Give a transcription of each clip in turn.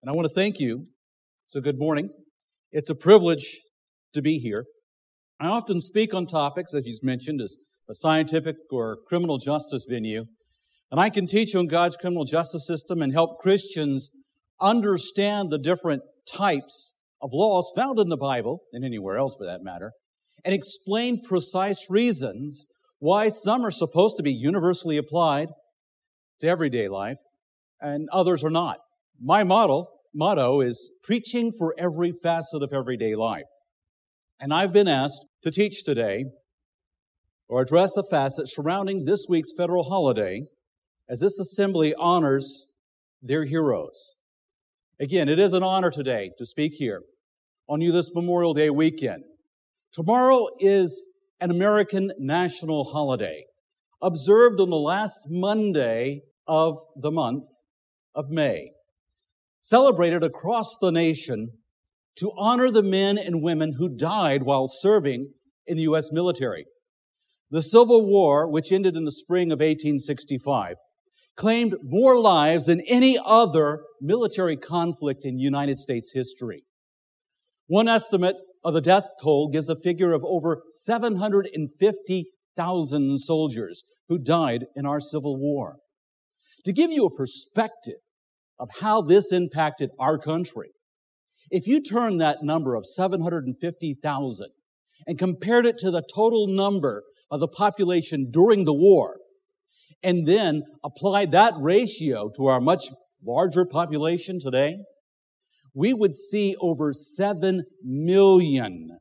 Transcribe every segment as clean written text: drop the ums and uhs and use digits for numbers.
And I want to thank you. So good morning. It's a privilege to be here. I often speak on topics, as you've mentioned, as a scientific or criminal justice venue. And I can teach on God's criminal justice system and help Christians understand the different types of laws found in the Bible, and anywhere else for that matter, and explain precise reasons why some are supposed to be universally applied to everyday life and others are not. My motto is preaching for every facet of everyday life. And I've been asked to teach today or address the facets surrounding this week's federal holiday as this assembly honors their heroes. Again, it is an honor today to speak here on this Memorial Day weekend. Tomorrow is an American national holiday, observed on the last Monday of the month of May, celebrated across the nation to honor the men and women who died while serving in the U.S. military. The Civil War, which ended in the spring of 1865, claimed more lives than any other military conflict in United States history. One estimate of the death toll gives a figure of over 750,000 soldiers who died in our Civil War. To give you a perspective of how this impacted our country, if you turn that number of 750,000 and compared it to the total number of the population during the war, and then applied that ratio to our much larger population today, we would see over 7 million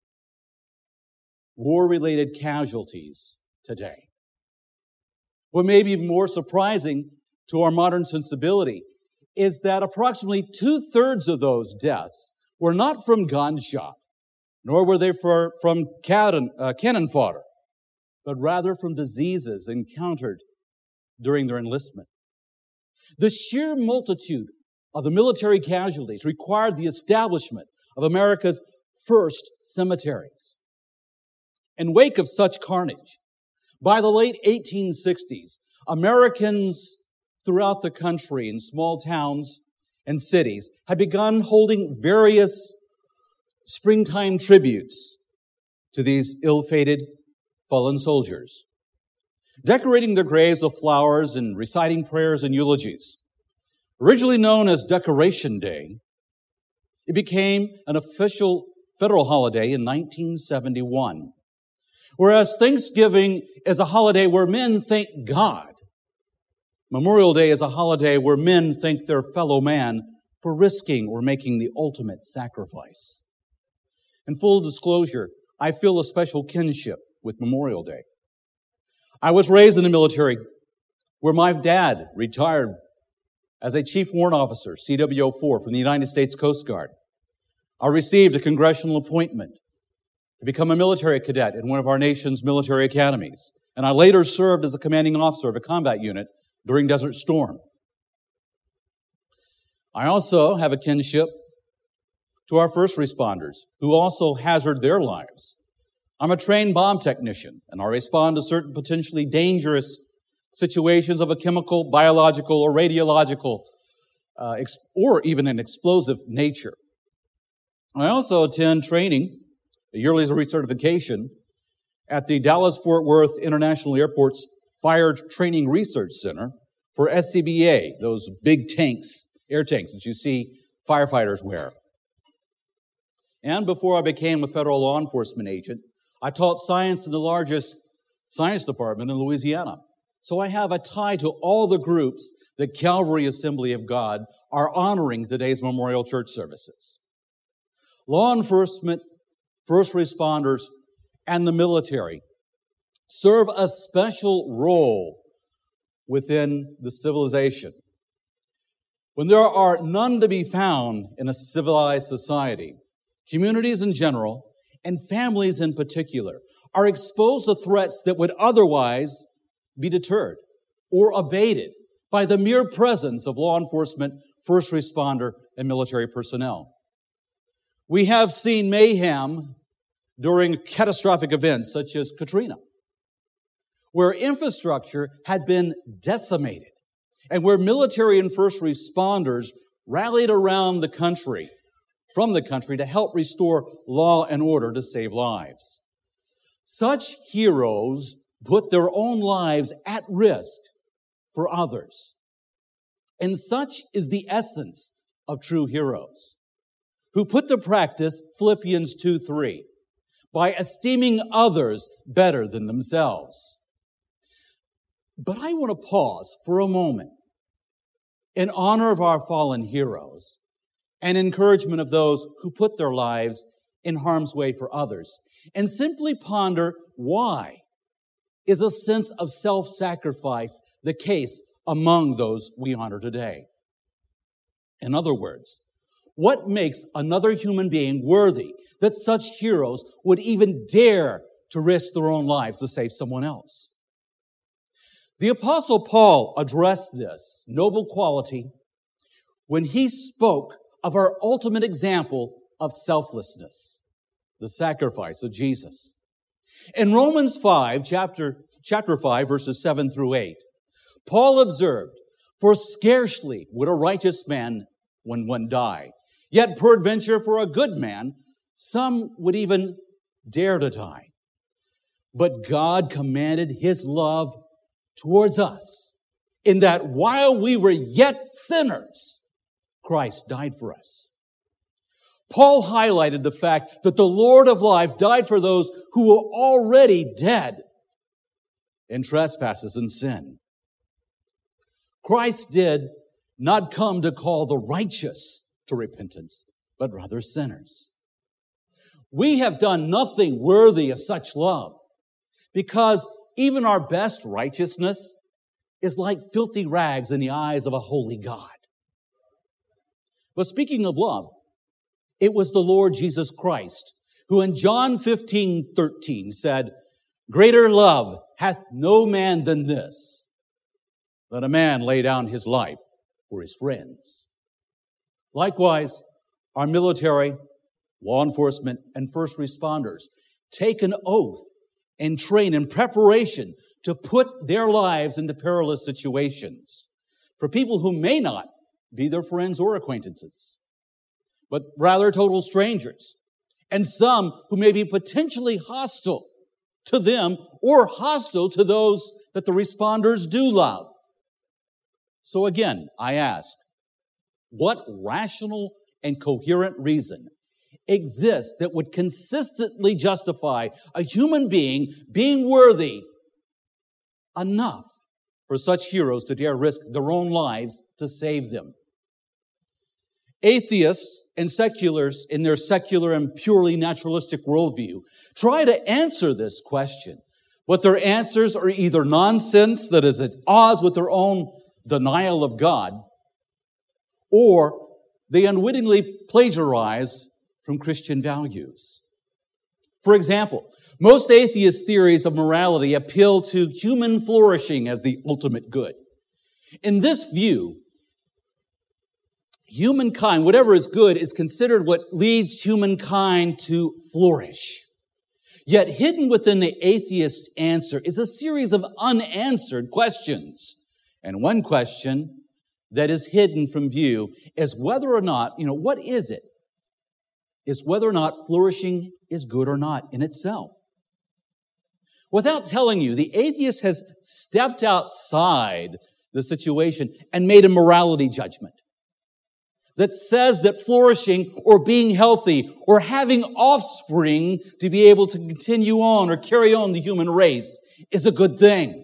war-related casualties today. What may be more surprising to our modern sensibility is that approximately 2/3 of those deaths were not from gunshot, nor were they from cannon fodder, but rather from diseases encountered during their enlistment. The sheer multitude of the military casualties required the establishment of America's first cemeteries. In wake of such carnage, by the late 1860s, Americans throughout the country in small towns and cities had begun holding various springtime tributes to these ill-fated fallen soldiers, decorating their graves with flowers and reciting prayers and eulogies. Originally known as Decoration Day, it became an official federal holiday in 1971. Whereas Thanksgiving is a holiday where men thank God, Memorial Day is a holiday where men thank their fellow man for risking or making the ultimate sacrifice. In full disclosure, I feel a special kinship with Memorial Day. I was raised in the military where my dad retired as a Chief Warrant Officer, CWO-4, from the United States Coast Guard. I received a congressional appointment to become a military cadet in one of our nation's military academies. And I later served as a commanding officer of a combat unit during Desert Storm. I also have a kinship to our first responders who also hazard their lives. I'm a trained bomb technician, and I respond to certain potentially dangerous situations of a chemical, biological, or radiological, or even an explosive nature. I also attend training, a yearly recertification, at the Dallas-Fort Worth International Airport's Fire Training Research Center for SCBA, those big tanks, air tanks that you see firefighters wear. And before I became a federal law enforcement agent, I taught science in the largest science department in Louisiana. So I have a tie to all the groups that Calvary Assembly of God are honoring today's Memorial Church services. Law enforcement, first responders, and the military serve a special role within the civilization. When there are none to be found in a civilized society, communities in general, and families in particular, are exposed to threats that would otherwise be deterred or abated by the mere presence of law enforcement, first responder, and military personnel. We have seen mayhem during catastrophic events such as Katrina, where infrastructure had been decimated and where military and first responders rallied around the country, from the country, to help restore law and order to save lives. Such heroes put their own lives at risk for others. And such is the essence of true heroes, who put to practice Philippians 2:3 by esteeming others better than themselves. But I want to pause for a moment in honor of our fallen heroes and encouragement of those who put their lives in harm's way for others, and simply ponder, why is a sense of self-sacrifice the case among those we honor today? In other words, what makes another human being worthy that such heroes would even dare to risk their own lives to save someone else? The Apostle Paul addressed this noble quality when he spoke of our ultimate example of selflessness, the sacrifice of Jesus. In Romans 5, chapter 5, verses 7 through 8, Paul observed, "For scarcely would a righteous man when one die, yet peradventure for a good man, some would even dare to die. But God commanded His love towards us, in that while we were yet sinners, Christ died for us." Paul highlighted the fact that the Lord of life died for those who were already dead in trespasses and sin. Christ did not come to call the righteous to repentance, but rather sinners. We have done nothing worthy of such love, because even our best righteousness is like filthy rags in the eyes of a holy God. But speaking of love, it was the Lord Jesus Christ who in John 15:13 said, "Greater love hath no man than this, that a man lay down his life for his friends." Likewise, our military, law enforcement, and first responders take an oath and train in preparation to put their lives into perilous situations for people who may not be their friends or acquaintances, but rather total strangers, and some who may be potentially hostile to them or hostile to those that the responders do love. So again, I ask, what rational and coherent reason exists that would consistently justify a human being being worthy enough for such heroes to dare risk their own lives to save them? Atheists and seculars, in their secular and purely naturalistic worldview, try to answer this question, but their answers are either nonsense that is at odds with their own denial of God, or they unwittingly plagiarize from Christian values. For example, most atheist theories of morality appeal to human flourishing as the ultimate good. In this view, humankind, whatever is good, is considered what leads humankind to flourish. Yet hidden within the atheist answer is a series of unanswered questions. And one question that is hidden from view is whether or not, what is it? Is whether or not flourishing is good or not in itself. Without telling you, the atheist has stepped outside the situation and made a morality judgment that says that flourishing or being healthy or having offspring to be able to continue on or carry on the human race is a good thing.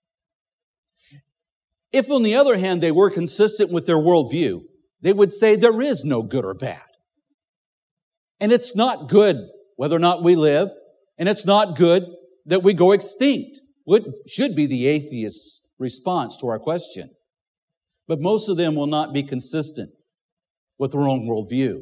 If, on the other hand, they were consistent with their worldview, they would say there is no good or bad. And it's not good whether or not we live, and it's not good that we go extinct. What should be the atheist's response to our question? But most of them will not be consistent with their own worldview.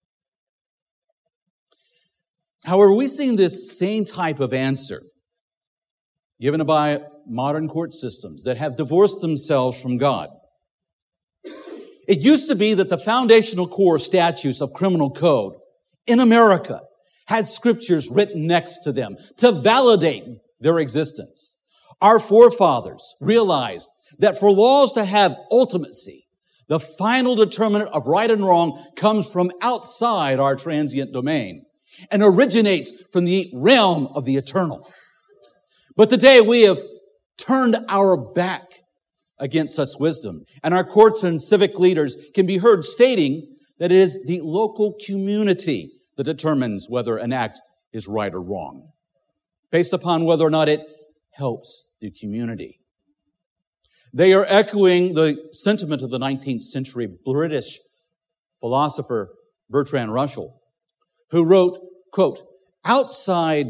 However, we've seen this same type of answer given by modern court systems that have divorced themselves from God. It used to be that the foundational core statutes of criminal code in America had scriptures written next to them to validate their existence. Our forefathers realized that for laws to have ultimacy, The final determinant of right and wrong comes from outside our transient domain and originates from the realm of the eternal. But today we have turned our back against such wisdom, and our courts and civic leaders can be heard stating that it is the local community that determines whether an act is right or wrong, based upon whether or not it helps the community. They are echoing the sentiment of the 19th century British philosopher Bertrand Russell, who wrote, quote, outside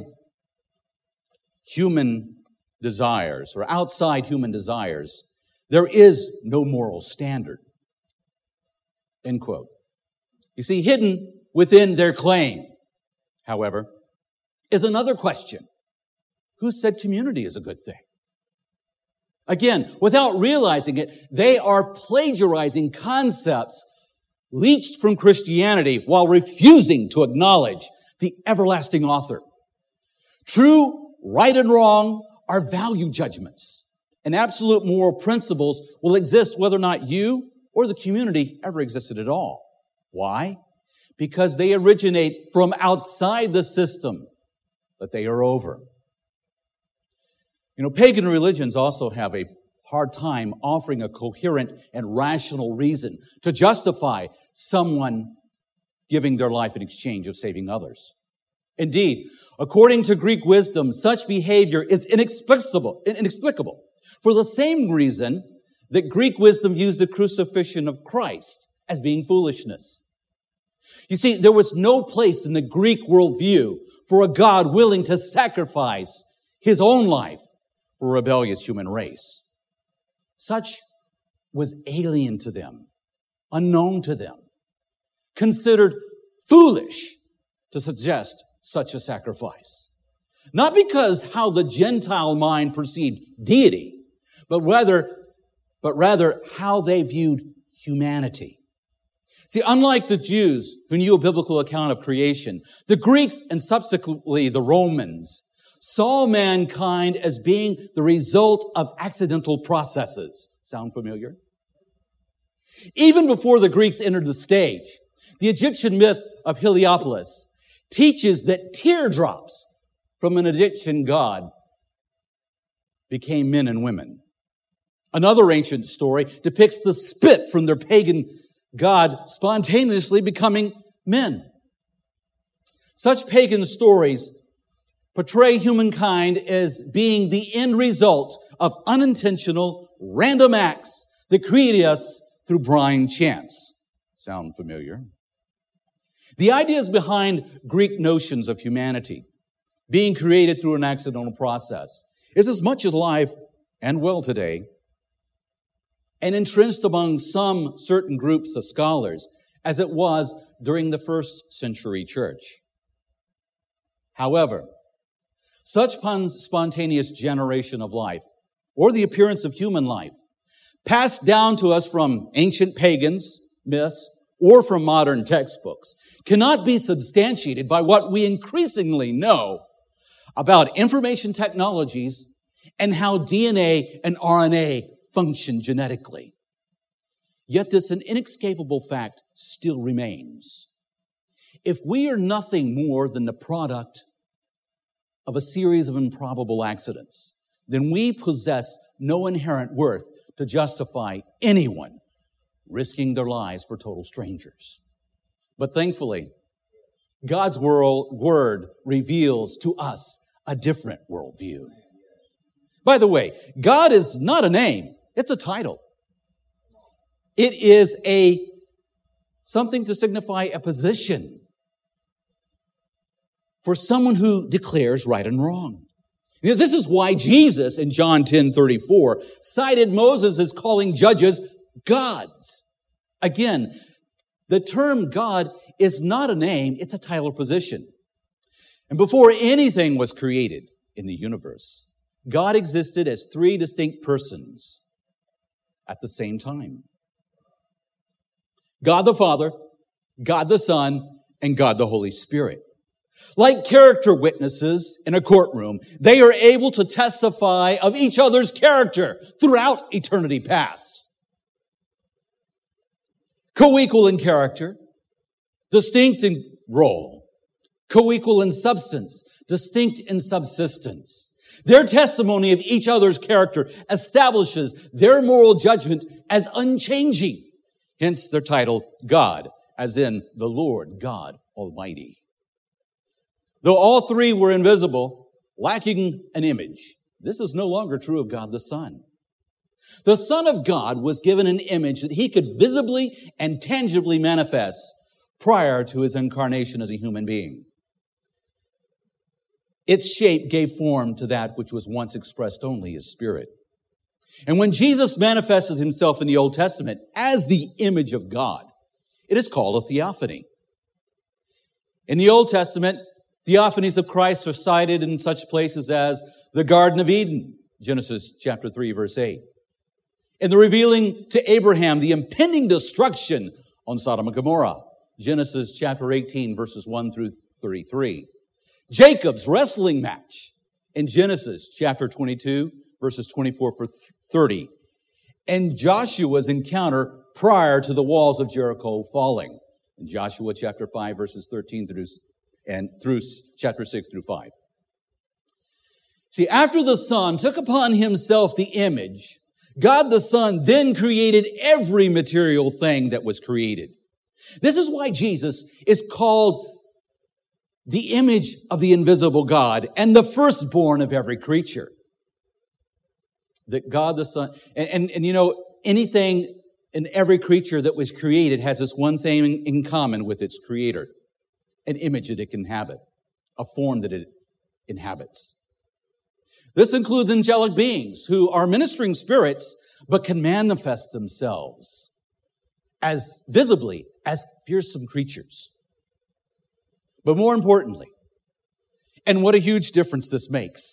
human desires, there is no moral standard, end quote. You see, hidden within their claim, however, is another question. Who said community is a good thing? Again, without realizing it, they are plagiarizing concepts leached from Christianity while refusing to acknowledge the everlasting author. True right and wrong are value judgments, and absolute moral principles will exist whether or not you or the community ever existed at all. Why? Because they originate from outside the system that they are over. You know, pagan religions also have a hard time offering a coherent and rational reason to justify someone giving their life in exchange of saving others. Indeed, according to Greek wisdom, such behavior is inexplicable for the same reason that Greek wisdom views the crucifixion of Christ as being foolishness. You see, there was no place in the Greek worldview for a God willing to sacrifice his own life for a rebellious human race. Such was alien to them, unknown to them, considered foolish to suggest such a sacrifice. Not because how the Gentile mind perceived deity, but rather how they viewed humanity. See, unlike the Jews who knew a biblical account of creation, the Greeks and subsequently the Romans saw mankind as being the result of accidental processes. Sound familiar? Even before the Greeks entered the stage, the Egyptian myth of Heliopolis teaches that teardrops from an Egyptian god became men and women. Another ancient story depicts the spit from their pagan god spontaneously becoming men. Such pagan stories portray humankind as being the end result of unintentional, random acts that created us through blind chance. Sound familiar? The ideas behind Greek notions of humanity being created through an accidental process is as much alive and well today and entrenched among some certain groups of scholars as it was during the first century church. However, such spontaneous generation of life, or the appearance of human life, passed down to us from ancient pagans, myths, or from modern textbooks, cannot be substantiated by what we increasingly know about information technologies and how DNA and RNA function genetically. Yet this an inescapable fact still remains. If we are nothing more than the product of a series of improbable accidents, then we possess no inherent worth to justify anyone risking their lives for total strangers. But thankfully, God's word reveals to us a different worldview. By the way, God is not a name, it's a title. It is something to signify a position for someone who declares right and wrong. You know, this is why Jesus in John 10:34 cited Moses as calling judges gods. Again, the term God is not a name, it's a title or position. And before anything was created in the universe, God existed as three distinct persons at the same time. God the Father, God the Son, and God the Holy Spirit. Like character witnesses in a courtroom, they are able to testify of each other's character throughout eternity past. co-equal in character, distinct in role, co-equal in substance, distinct in subsistence. Their testimony of each other's character establishes their moral judgment as unchanging. Hence their title, God, as in the Lord God Almighty. Though all three were invisible, lacking an image, this is no longer true of God the Son. The Son of God was given an image that he could visibly and tangibly manifest prior to his incarnation as a human being. Its shape gave form to that which was once expressed only as spirit. And when Jesus manifested himself in the Old Testament as the image of God, it is called a theophany. In the Old Testament, theophanies of Christ are cited in such places as the Garden of Eden, Genesis chapter 3, verse 8. In the revealing to Abraham the impending destruction on Sodom and Gomorrah, Genesis chapter 18, verses 1 through 33. Jacob's wrestling match in Genesis chapter 22, verses 24 through 30. And Joshua's encounter prior to the walls of Jericho falling in Joshua chapter 5, verses 13 through chapter 6 through 5. See, after the Son took upon himself the image, God the Son then created every material thing that was created. This is why Jesus is called the image of the invisible God and the firstborn of every creature. That God the Son, and you know, anything in every creature that was created has this one thing in common with its creator. An image that it can inhabit, a form that it inhabits. This includes angelic beings who are ministering spirits, but can manifest themselves as visibly as fearsome creatures. But more importantly, and what a huge difference this makes.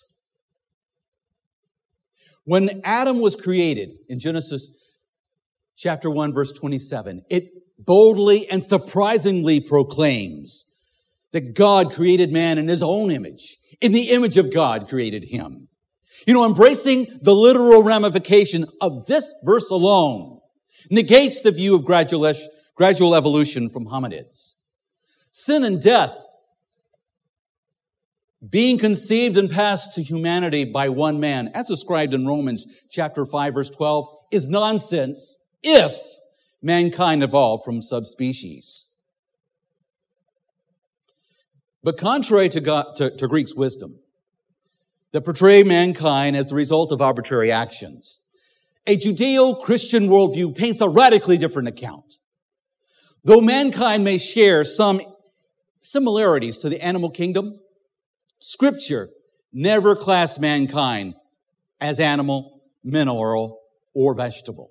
When Adam was created in Genesis chapter 1, verse 27, it boldly and surprisingly proclaims that God created man in his own image. In the image of God created him. You know, embracing the literal ramification of this verse alone negates the view of gradual evolution from hominids. Sin and death, being conceived and passed to humanity by one man, as described in Romans chapter 5, verse 12, is nonsense if mankind evolved from subspecies. But contrary to Greek's wisdom, that portray mankind as the result of arbitrary actions, a Judeo-Christian worldview paints a radically different account. Though mankind may share some similarities to the animal kingdom, Scripture never classed mankind as animal, mineral, or vegetable.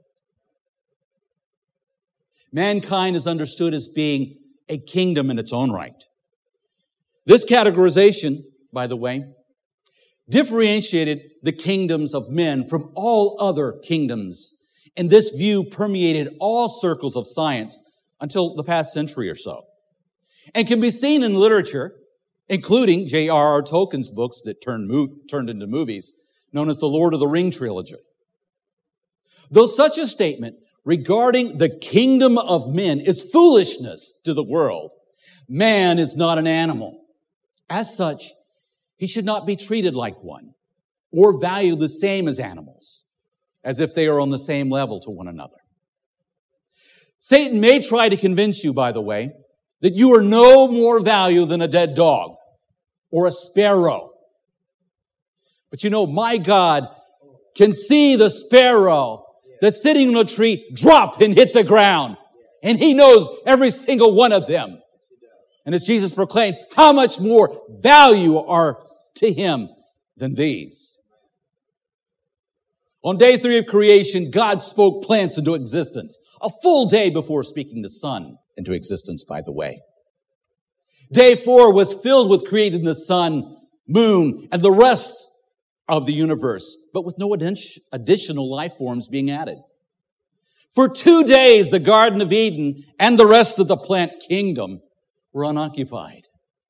Mankind is understood as being a kingdom in its own right. This categorization, by the way, differentiated the kingdoms of men from all other kingdoms, and this view permeated all circles of science until the past century or so, and can be seen in literature, including J.R.R. Tolkien's books that turned into movies, known as the Lord of the Ring trilogy. Though such a statement regarding the kingdom of men is foolishness to the world, man is not an animal. As such, he should not be treated like one or valued the same as animals, as if they are on the same level to one another. Satan may try to convince you, by the way, that you are no more value than a dead dog or a sparrow. But you know, my God can see the sparrow that's sitting on a tree drop and hit the ground. And he knows every single one of them. And as Jesus proclaimed, how much more value are to him than these. On day 3 of creation, God spoke plants into existence. A full day before speaking the sun into existence, by the way. Day 4 was filled with creating the sun, moon, and the rest of the universe, but with no additional life forms being added. For 2 days, the Garden of Eden and the rest of the plant kingdom were unoccupied.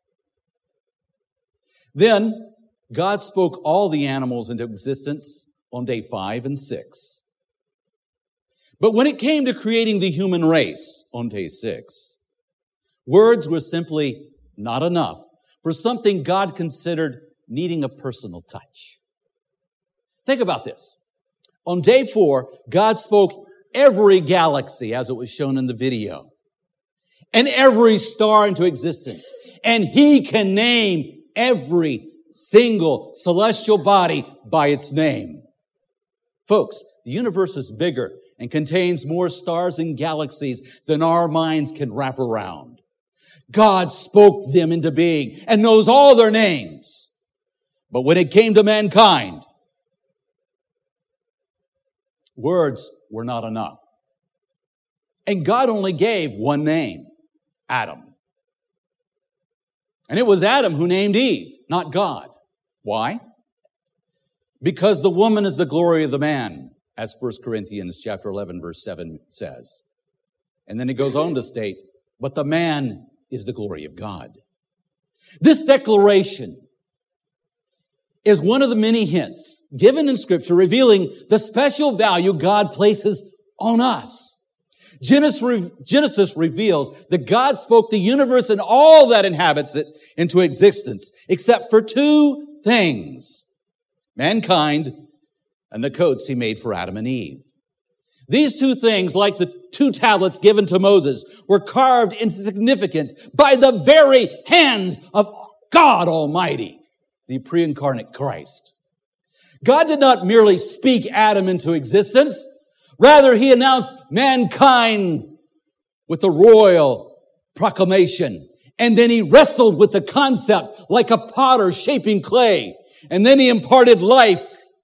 Then, God spoke all the animals into existence on day 5 and 6. But when it came to creating the human race on day 6, words were simply not enough for something God considered needing a personal touch. Think about this. On day 4, God spoke every galaxy, as it was shown in the video, and every star into existence. And He can name every single celestial body by its name. Folks, the universe is bigger and contains more stars and galaxies than our minds can wrap around. God spoke them into being and knows all their names. But when it came to mankind, words were not enough. And God only gave one name, Adam. And it was Adam who named Eve, not God. Why? Because the woman is the glory of the man, as 1 Corinthians chapter 11, verse 7 says. And then it goes on to state, but the man is the glory of God. This declaration is one of the many hints given in Scripture revealing the special value God places on us. Genesis reveals that God spoke the universe and all that inhabits it into existence, except for two things: mankind and the coats He made for Adam and Eve. These two things, like the two tablets given to Moses, were carved into significance by the very hands of God Almighty, the pre-incarnate Christ. God did not merely speak Adam into existence. Rather, He announced mankind with the royal proclamation. And then He wrestled with the concept like a potter shaping clay. And then He imparted life,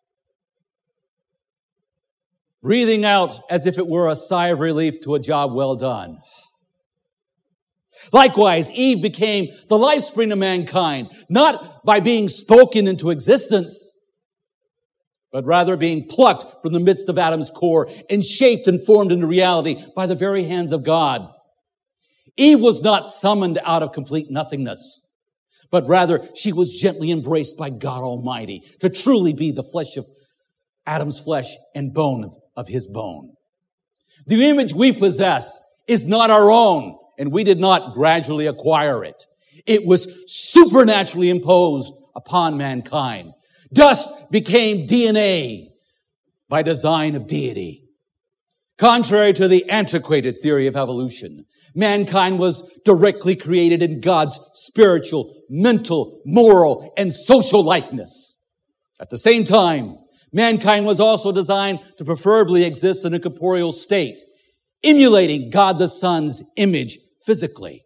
breathing out as if it were a sigh of relief to a job well done. Likewise, Eve became the lifespring of mankind, not by being spoken into existence, but rather being plucked from the midst of Adam's core and shaped and formed into reality by the very hands of God. Eve was not summoned out of complete nothingness, but rather she was gently embraced by God Almighty to truly be the flesh of Adam's flesh and bone of his bone. The image we possess is not our own, and we did not gradually acquire it. It was supernaturally imposed upon mankind. Dust became DNA by design of deity. Contrary to the antiquated theory of evolution, mankind was directly created in God's spiritual, mental, moral, and social likeness. At the same time, mankind was also designed to preferably exist in a corporeal state, emulating God the Son's image physically.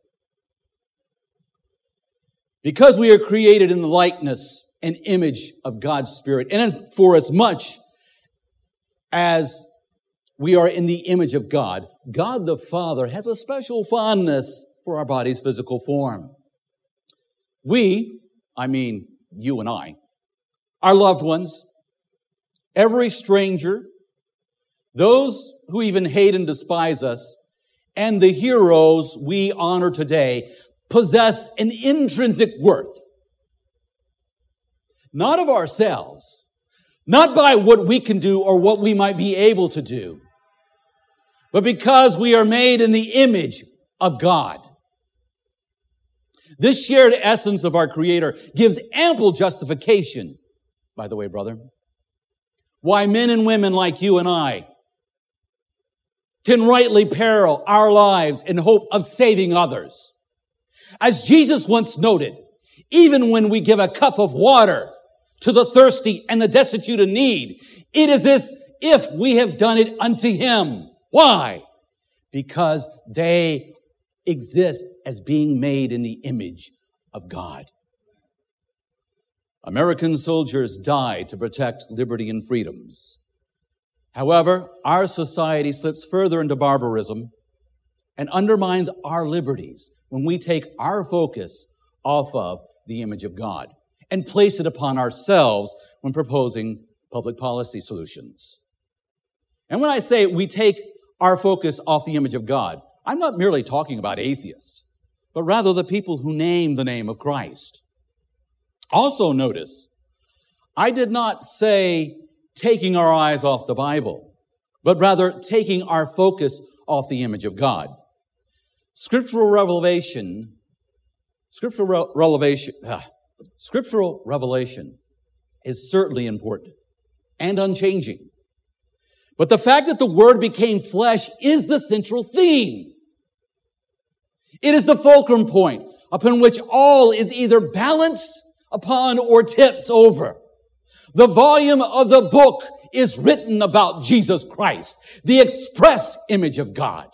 Because we are created in the likeness and image of God's Spirit, and for as much as we are in the image of God, God the Father has a special fondness for our body's physical form. We, I mean you and I, our loved ones, every stranger, those who even hate and despise us, and the heroes we honor today possess an intrinsic worth. Not of ourselves, not by what we can do or what we might be able to do, but because we are made in the image of God. This shared essence of our Creator gives ample justification, by the way, brother, why men and women like you and I can rightly peril our lives in hope of saving others. As Jesus once noted, even when we give a cup of water to the thirsty and the destitute in need, it is as if we have done it unto Him. Why? Because they exist as being made in the image of God. American soldiers died to protect liberty and freedoms. However, our society slips further into barbarism and undermines our liberties when we take our focus off of the image of God and place it upon ourselves when proposing public policy solutions. And when I say we take our focus off the image of God, I'm not merely talking about atheists, but rather the people who name the name of Christ. Also notice, I did not say taking our eyes off the Bible. but rather taking our focus off the image of God. Scriptural revelation is certainly important and unchanging. But the fact that the Word became flesh is the central theme. It is the fulcrum point upon which all is either balanced upon or tips over. The volume of the book is written about Jesus Christ, the express image of God.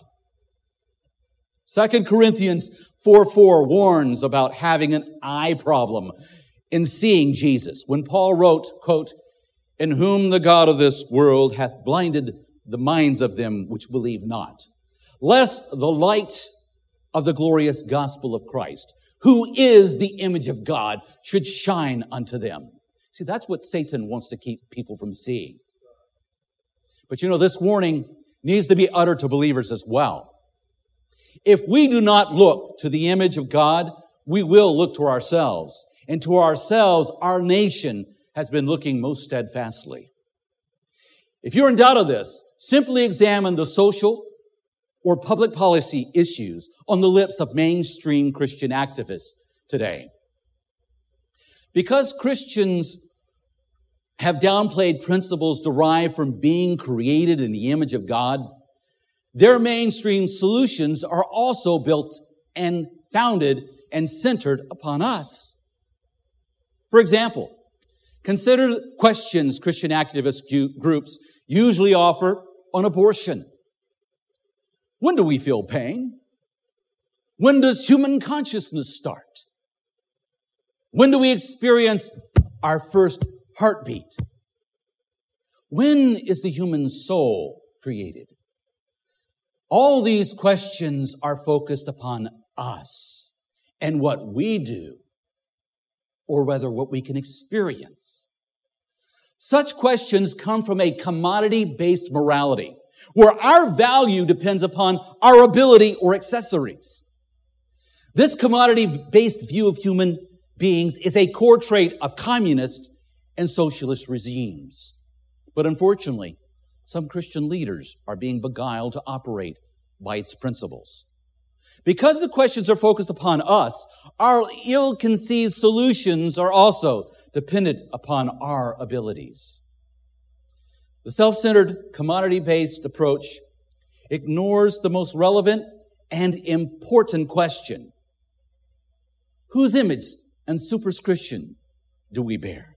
2 Corinthians 4:4 warns about having an eye problem in seeing Jesus. When Paul wrote, quote, "In whom the God of this world hath blinded the minds of them which believe not, lest the light of the glorious gospel of Christ, who is the image of God, should shine unto them." See, that's what Satan wants to keep people from seeing. But this warning needs to be uttered to believers as well. If we do not look to the image of God, we will look to ourselves. And to ourselves, our nation has been looking most steadfastly. If you're in doubt of this, simply examine the social or public policy issues on the lips of mainstream Christian activists today. Because Christians have downplayed principles derived from being created in the image of God, their mainstream solutions are also built and founded and centered upon us. For example, consider questions Christian activist groups usually offer on abortion. When do we feel pain? When does human consciousness start? When do we experience our first heartbeat? When is the human soul created? All these questions are focused upon us and what we do, or rather what we can experience. Such questions come from a commodity-based morality, where our value depends upon our ability or accessories. This commodity-based view of human beings is a core trait of communist and socialist regimes. But unfortunately, some Christian leaders are being beguiled to operate by its principles. Because the questions are focused upon us, our ill-conceived solutions are also dependent upon our abilities. The self-centered, commodity-based approach ignores the most relevant and important question: whose image and superscription do we bear?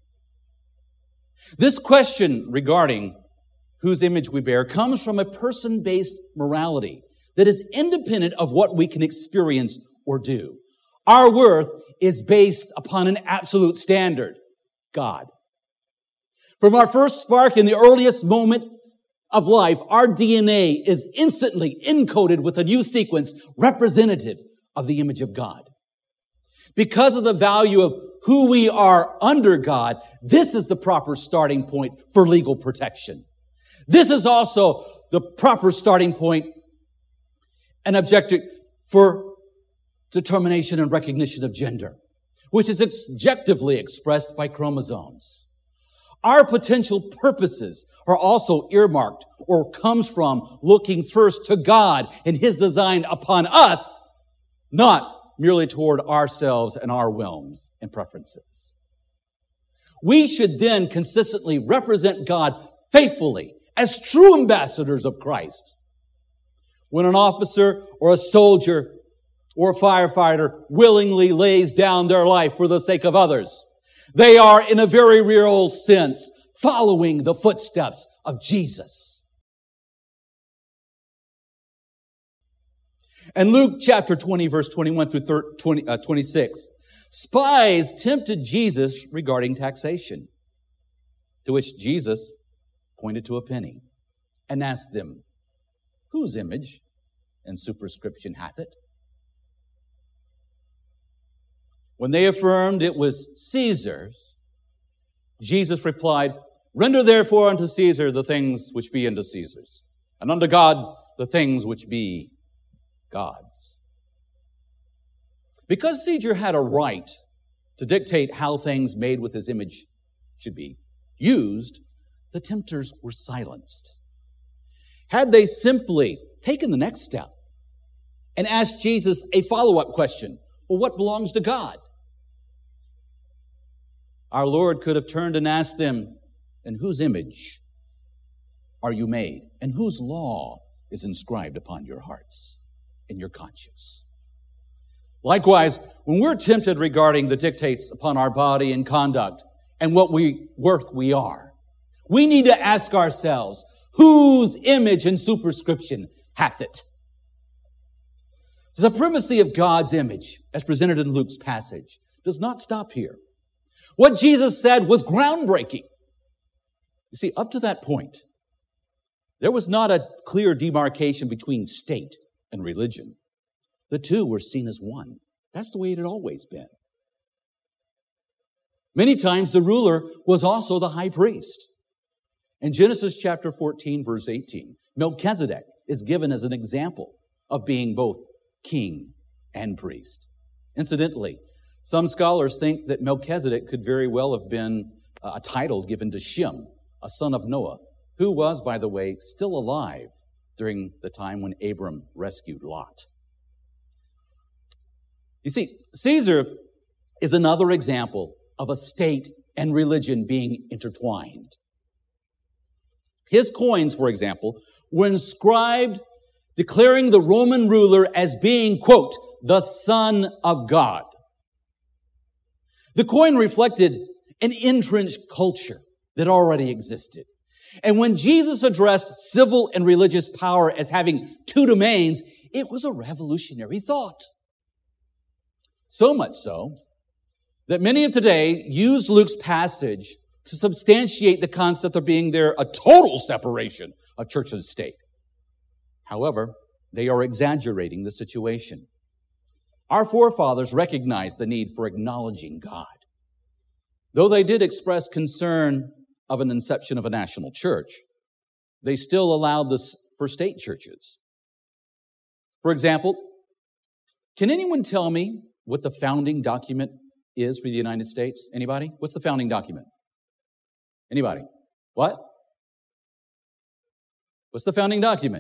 This question regarding whose image we bear comes from a person-based morality that is independent of what we can experience or do. Our worth is based upon an absolute standard: God. From our first spark in the earliest moment of life, our DNA is instantly encoded with a new sequence representative of the image of God. Because of the value of who we are under God, this is the proper starting point for legal protection. This is also the proper starting point and objective for determination and recognition of gender, which is objectively expressed by chromosomes. Our potential purposes are also earmarked or comes from looking first to God and His design upon us, not merely toward ourselves and our whims and preferences. We should then consistently represent God faithfully as true ambassadors of Christ. When an officer or a soldier or a firefighter willingly lays down their life for the sake of others, they are, in a very real sense, following the footsteps of Jesus. In Luke chapter 20, verse 21 through 26, spies tempted Jesus regarding taxation, to which Jesus pointed to a penny and asked them, "Whose image and superscription hath it?" When they affirmed it was Caesar's, Jesus replied, "Render therefore unto Caesar the things which be unto Caesar's, and unto God the things which be God's." Because Caesar had a right to dictate how things made with his image should be used, the tempters were silenced. had they simply taken the next step and asked Jesus a follow-up question, well, what belongs to God? Our Lord could have turned and asked them, in whose image are you made? And whose law is inscribed upon your hearts and your conscience? Likewise, when we're tempted regarding the dictates upon our body and conduct and what worth we are, we need to ask ourselves, whose image and superscription hath it? The supremacy of God's image, as presented in Luke's passage, does not stop here. What Jesus said was groundbreaking. You see, up to that point, there was not a clear demarcation between state and religion. The two were seen as one. That's the way it had always been. Many times the ruler was also the high priest. In Genesis chapter 14, verse 18, Melchizedek is given as an example of being both king and priest. Incidentally, some scholars think that Melchizedek could very well have been a title given to Shem, a son of Noah, who was, by the way, still alive during the time when Abram rescued Lot. You see, Caesar is another example of a state and religion being intertwined. His coins, for example, were inscribed declaring the Roman ruler as being, quote, the Son of God. The coin reflected an entrenched culture that already existed. And when Jesus addressed civil and religious power as having two domains, it was a revolutionary thought. So much so that many of today use Luke's passage to substantiate the concept of being there a total separation of church and state. However, they are exaggerating the situation. Our forefathers recognized the need for acknowledging God. Though they did express concern of an inception of a national church, they still allowed this for state churches. For example, can anyone tell me what the founding document is for the United States? Anybody? What's the founding document? Anybody? What? What's the founding document?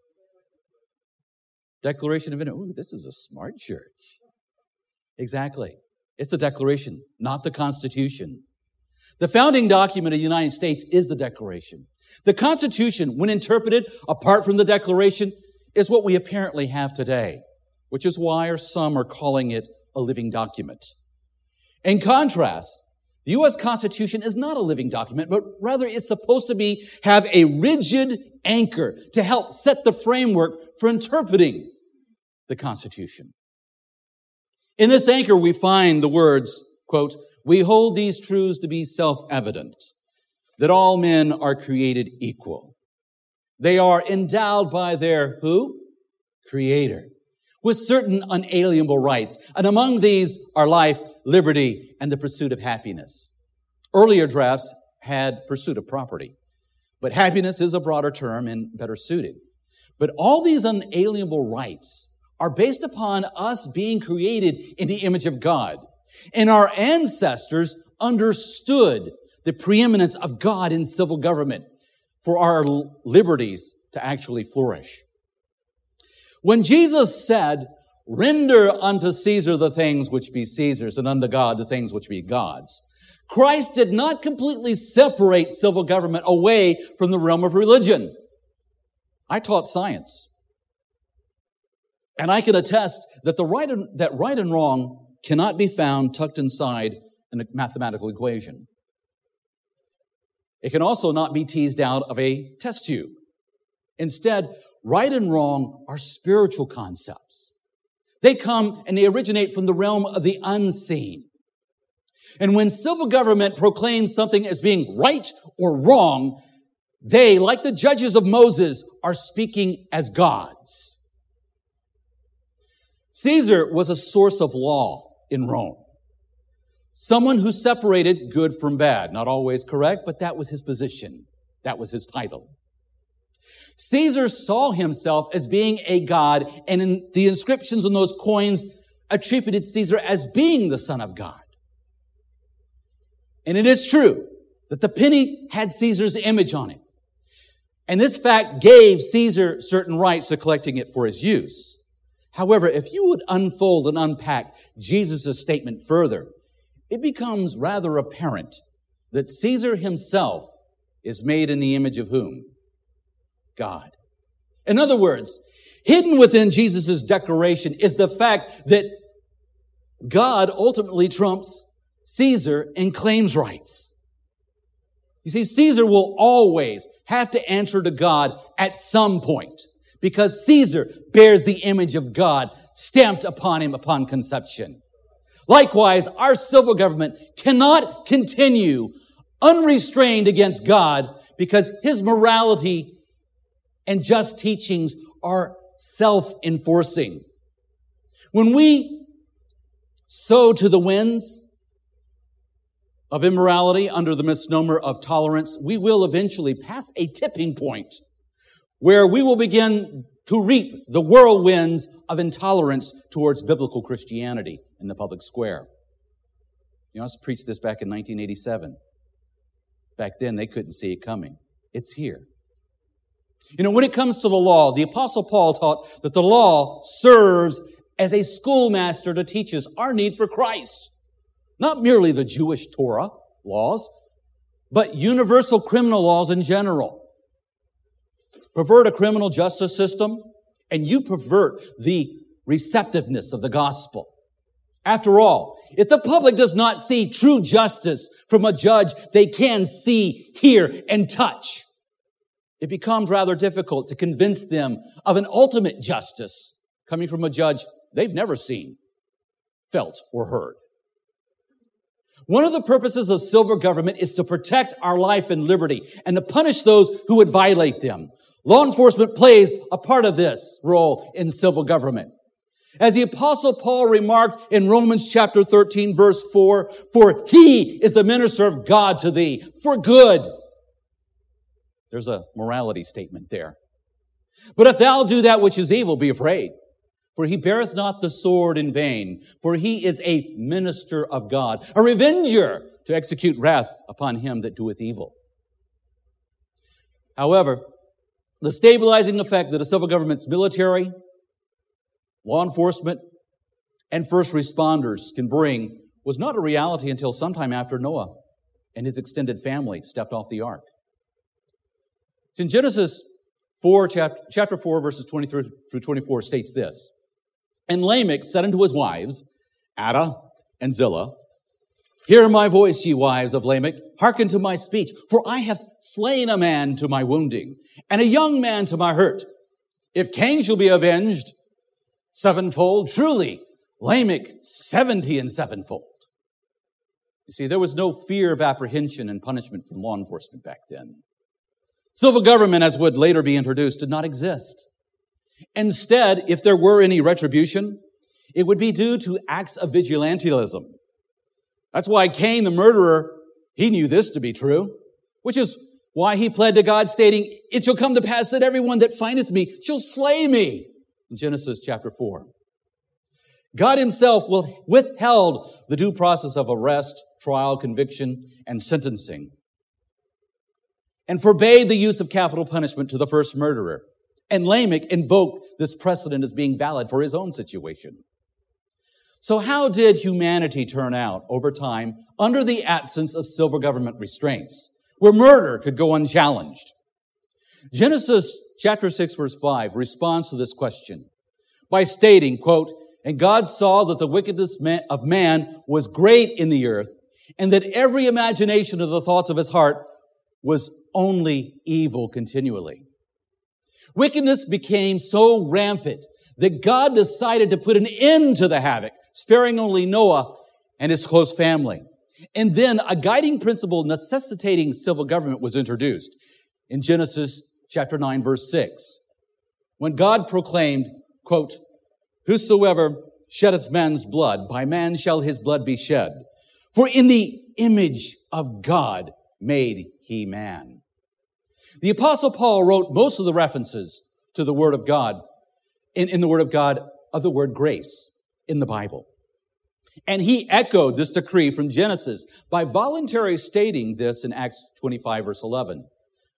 Declaration of Independence. Ooh, this is a smart church. Exactly. It's the Declaration, not the Constitution. The founding document of the United States is the Declaration. The Constitution, when interpreted apart from the Declaration, is what we apparently have today, which is why some are calling it a living document. In contrast, the U.S. Constitution is not a living document, but rather it's supposed to have a rigid anchor to help set the framework for interpreting the Constitution. In this anchor, we find the words, quote, we hold these truths to be self-evident, that all men are created equal. They are endowed by their, who? Creator, with certain unalienable rights. And among these are life, liberty, and the pursuit of happiness. Earlier drafts had pursuit of property, but happiness is a broader term and better suited. But all these unalienable rights are based upon us being created in the image of God. And our ancestors understood the preeminence of God in civil government for our liberties to actually flourish. When Jesus said, render unto Caesar the things which be Caesar's and unto God the things which be God's, Christ did not completely separate civil government away from the realm of religion. I taught science. And I can attest that right and wrong cannot be found tucked inside a mathematical equation. It can also not be teased out of a test tube. Instead, right and wrong are spiritual concepts. They come and they originate from the realm of the unseen. And when civil government proclaims something as being right or wrong, they, like the judges of Moses, are speaking as gods. Caesar was a source of law in Rome. Someone who separated good from bad. Not always correct, but that was his position. That was his title. Caesar saw himself as being a god, and in the inscriptions on those coins attributed Caesar as being the Son of God. And it is true that the penny had Caesar's image on it. And this fact gave Caesar certain rights to collecting it for his use. However, if you would unfold and unpack Jesus' statement further, it becomes rather apparent that Caesar himself is made in the image of whom? God. In other words, hidden within Jesus' declaration is the fact that God ultimately trumps Caesar and claims rights. You see, Caesar will always have to answer to God at some point because Caesar bears the image of God stamped upon him upon conception. Likewise, our civil government cannot continue unrestrained against God because his morality and just teachings are self-enforcing. When we sow to the winds of immorality under the misnomer of tolerance, we will eventually pass a tipping point where we will begin to reap the whirlwinds of intolerance towards biblical Christianity in the public square. I preached this back in 1987. Back then, they couldn't see it coming. It's here. When it comes to the law, the Apostle Paul taught that the law serves as a schoolmaster to teach us our need for Christ. Not merely the Jewish Torah laws, but universal criminal laws in general. Pervert a criminal justice system, and you pervert the receptiveness of the gospel. After all, if the public does not see true justice from a judge they can see, hear, and touch, it becomes rather difficult to convince them of an ultimate justice coming from a judge they've never seen, felt, or heard. One of the purposes of civil government is to protect our life and liberty and to punish those who would violate them. Law enforcement plays a part of this role in civil government. As the Apostle Paul remarked in Romans chapter 13, verse 4, "For he is the minister of God to thee, for good." There's a morality statement there. "But if thou do that which is evil, be afraid. For he beareth not the sword in vain, for he is a minister of God, a revenger to execute wrath upon him that doeth evil." However, the stabilizing effect that a civil government's military, law enforcement, and first responders can bring was not a reality until sometime after Noah and his extended family stepped off the ark. It's in Genesis 4, chapter 4, verses 23 through 24 states this: "And Lamech said unto his wives, Adah and Zillah, Hear my voice, ye wives of Lamech, hearken to my speech, for I have slain a man to my wounding, and a young man to my hurt. If Cain shall be avenged sevenfold, truly Lamech 70 and sevenfold." You see, there was no fear of apprehension and punishment from law enforcement back then. Civil government, as would later be introduced, did not exist. Instead, if there were any retribution, it would be due to acts of vigilantism. That's why Cain, the murderer, he knew this to be true, which is why he pled to God, stating, "It shall come to pass that everyone that findeth me shall slay me," in Genesis chapter 4. God himself withheld the due process of arrest, trial, conviction, and sentencing, and forbade the use of capital punishment to the first murderer. And Lamech invoked this precedent as being valid for his own situation. So how did humanity turn out over time under the absence of civil government restraints, where murder could go unchallenged? Genesis chapter 6, verse 5 responds to this question by stating, quote, "And God saw that the wickedness of man was great in the earth, and that every imagination of the thoughts of his heart was only evil continually." Wickedness became so rampant that God decided to put an end to the havoc, sparing only Noah and his close family. And then a guiding principle necessitating civil government was introduced in Genesis chapter 9, verse 6, when God proclaimed, quote, "Whosoever sheddeth man's blood, by man shall his blood be shed. For in the image of God made he man." The Apostle Paul wrote most of the references to the Word of God, in the Word of God, of the word grace in the Bible. And he echoed this decree from Genesis by voluntarily stating this in Acts 25, verse 11.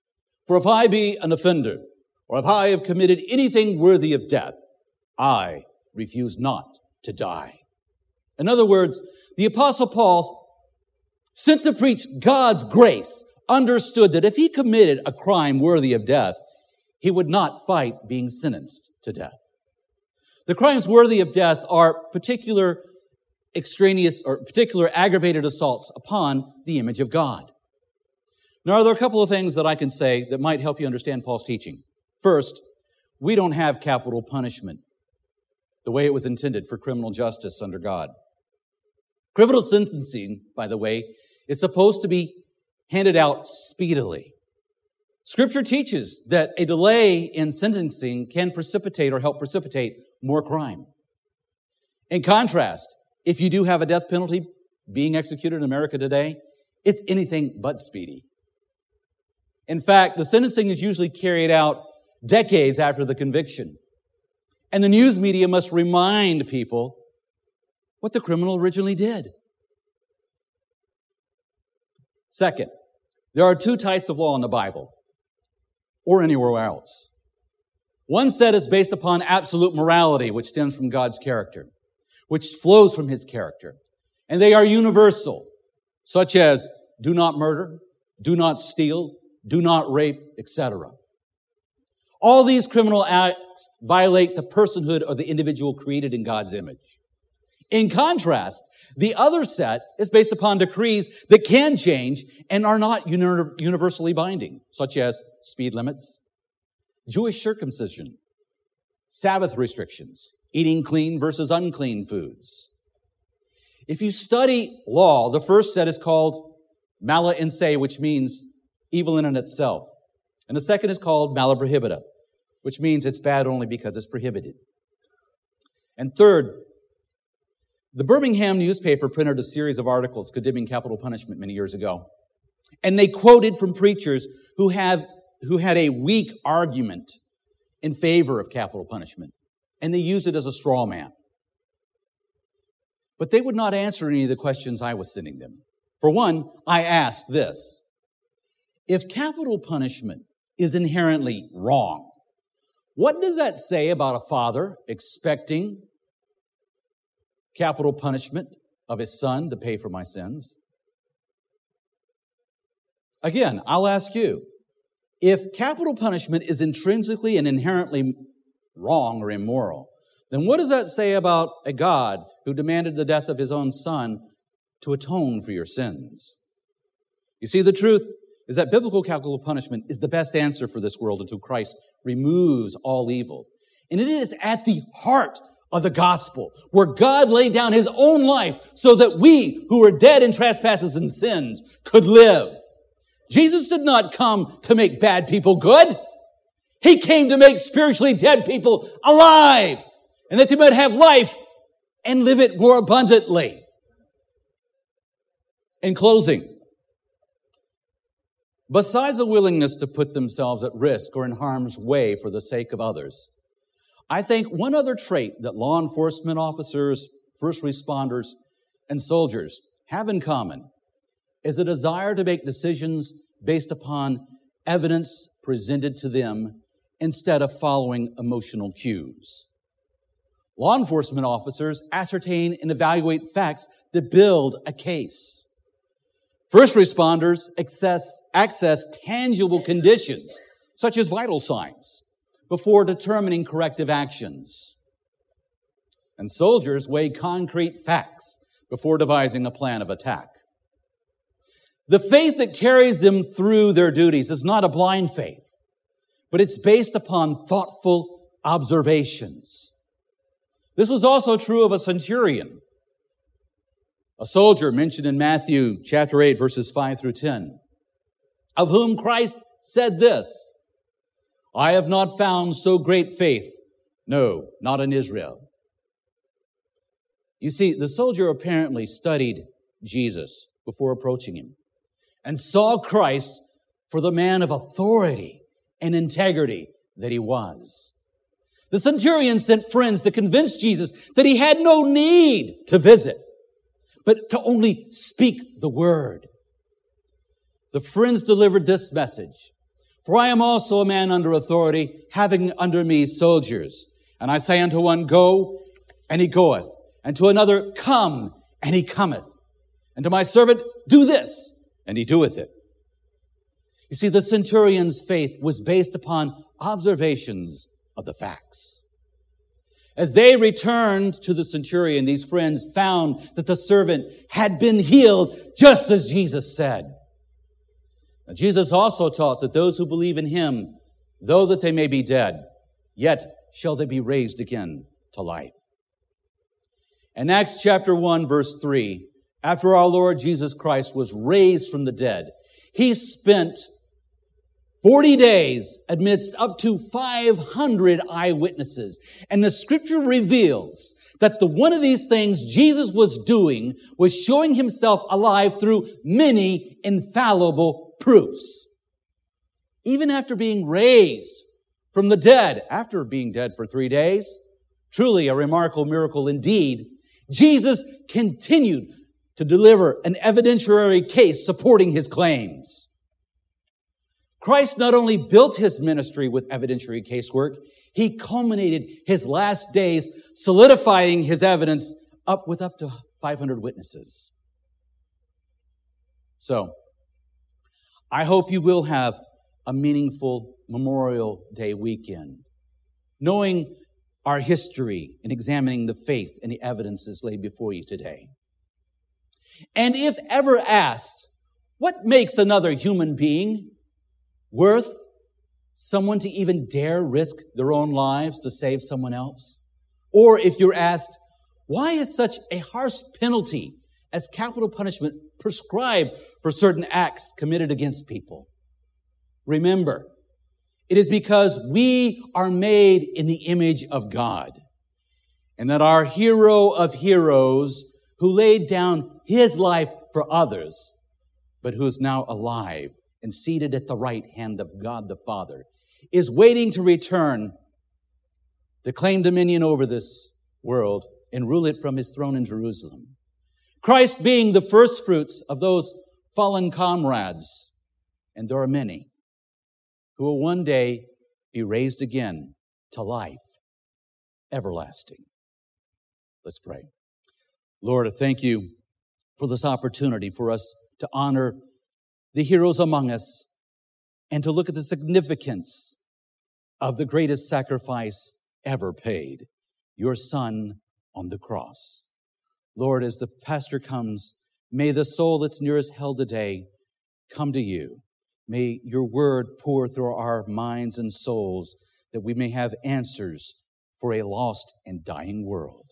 For if I be an offender, or if I have committed anything worthy of death, I refuse not to die. In other words, the Apostle Paul, sent to preach God's grace, understood that if he committed a crime worthy of death, he would not fight being sentenced to death. The crimes worthy of death are particular extraneous or particular aggravated assaults upon the image of God. Now, there are a couple of things that I can say that might help you understand Paul's teaching. First, we don't have capital punishment the way it was intended for criminal justice under God. Criminal sentencing, by the way, is supposed to be handed out speedily. Scripture teaches that a delay in sentencing can precipitate or help precipitate more crime. In contrast, if you do have a death penalty being executed in America today, it's anything but speedy. In fact, the sentencing is usually carried out decades after the conviction. And the news media must remind people what the criminal originally did. Second, there are two types of law in the Bible, or anywhere else. One set is based upon absolute morality, which stems from God's character, which flows from His character. And they are universal, such as do not murder, do not steal, do not rape, etc. All these criminal acts violate the personhood of the individual created in God's image. In contrast, the other set is based upon decrees that can change and are not universally binding, such as speed limits, Jewish circumcision, Sabbath restrictions, eating clean versus unclean foods. If you study law, the first set is called mala in se, which means evil in and itself. And the second is called mala prohibita, which means it's bad only because it's prohibited. And third, the Birmingham newspaper printed a series of articles condemning capital punishment many years ago. And they quoted from preachers who had a weak argument in favor of capital punishment. And they used it as a straw man. But they would not answer any of the questions I was sending them. For one, I asked this: if capital punishment is inherently wrong, what does that say about a father expecting capital punishment of his son to pay for my sins? Again, I'll ask you, if capital punishment is intrinsically and inherently wrong or immoral, then what does that say about a God who demanded the death of His own Son to atone for your sins? You see, the truth is that biblical capital punishment is the best answer for this world until Christ removes all evil. And it is at the heart of the gospel, where God laid down His own life so that we, who were dead in trespasses and sins, could live. Jesus did not come to make bad people good. He came to make spiritually dead people alive, and that they might have life and live it more abundantly. In closing, besides a willingness to put themselves at risk or in harm's way for the sake of others, I think one other trait that law enforcement officers, first responders, and soldiers have in common is a desire to make decisions based upon evidence presented to them instead of following emotional cues. Law enforcement officers ascertain and evaluate facts to build a case. First responders access tangible conditions, such as vital signs, before determining corrective actions. And soldiers weigh concrete facts before devising a plan of attack. The faith that carries them through their duties is not a blind faith, but it's based upon thoughtful observations. This was also true of a centurion, a soldier mentioned in Matthew chapter 8, verses 5 through 10, of whom Christ said this: I have not found so great faith, no, not in Israel. You see, the soldier apparently studied Jesus before approaching Him and saw Christ for the man of authority and integrity that He was. The centurion sent friends to convince Jesus that He had no need to visit, but to only speak the word. The friends delivered this message: For I am also a man under authority, having under me soldiers. And I say unto one, Go, and he goeth. And to another, Come, and he cometh. And to my servant, Do this, and he doeth it. You see, the centurion's faith was based upon observations of the facts. As they returned to the centurion, these friends found that the servant had been healed just as Jesus said. Now, Jesus also taught that those who believe in him, though that they may be dead, yet shall they be raised again to life. In Acts chapter 1, verse 3, after our Lord Jesus Christ was raised from the dead, he spent 40 days amidst up to 500 eyewitnesses. And the scripture reveals that one of these things Jesus was doing was showing himself alive through many infallible proofs. Even after being raised from the dead, after being dead for 3 days, truly a remarkable miracle indeed, Jesus continued to deliver an evidentiary case supporting his claims. Christ not only built his ministry with evidentiary casework, he culminated his last days solidifying his evidence up to 500 witnesses. So, I hope you will have a meaningful Memorial Day weekend, knowing our history and examining the faith and the evidences laid before you today. And if ever asked, what makes another human being worth someone to even dare risk their own lives to save someone else? Or if you're asked, why is such a harsh penalty as capital punishment prescribed for certain acts committed against people? Remember, it is because we are made in the image of God, and that our hero of heroes, who laid down his life for others, but who is now alive and seated at the right hand of God the Father, is waiting to return to claim dominion over this world and rule it from his throne in Jerusalem. Christ being the first fruits of those fallen comrades, and there are many, who will one day be raised again to life everlasting. Let's pray. Lord, I thank you for this opportunity for us to honor the heroes among us and to look at the significance of the greatest sacrifice ever paid, your Son on the cross. Lord, as the pastor comes, may the soul that's nearest hell today come to you. May your word pour through our minds and souls that we may have answers for a lost and dying world.